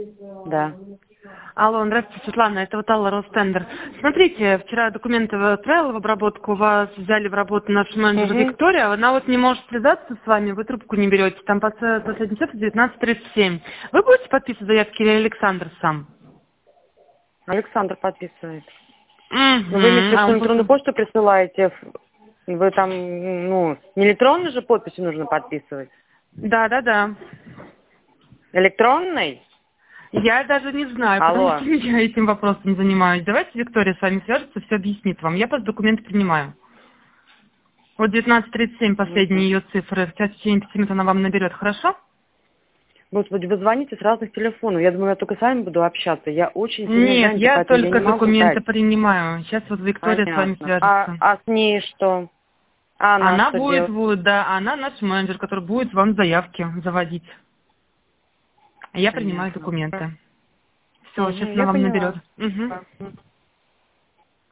Да. Алло, здравствуйте, Светлана, это вот Алла Ростендер. Смотрите, вчера документы отправила в обработку, вас взяли в работу наш менеджер Виктория, она вот не может связаться с вами, вы трубку не берете, там последний цифр 19:37. Вы будете подписывать заявки или Александр сам? Александр подписывает. Угу. Но вы имеете в виду, электронную почту присылаете? Вы там, не электронной же подписью нужно подписывать? Да. Электронной? Я даже не знаю, потому Алло. что я этим вопросом занимаюсь. Давайте Виктория с вами свяжется, все объяснит вам. Я просто документы принимаю. Вот 19:37 последние ее цифры. Сейчас в течение 5 минут она вам наберет, хорошо? Господи, вы звоните с разных телефонов. Я думаю, я только с вами буду общаться. Я очень сильно Нет, занята, я поэтому только не могу документы дать. принимаю. Сейчас вот Виктория с вами Понятно. свяжется. А с ней что? А она Она что делает? будет, да, она наш менеджер, который будет вам заявки заводить. А я принимаю Понятно. документы. Все, сейчас она Я вам наберет. поняла. Угу.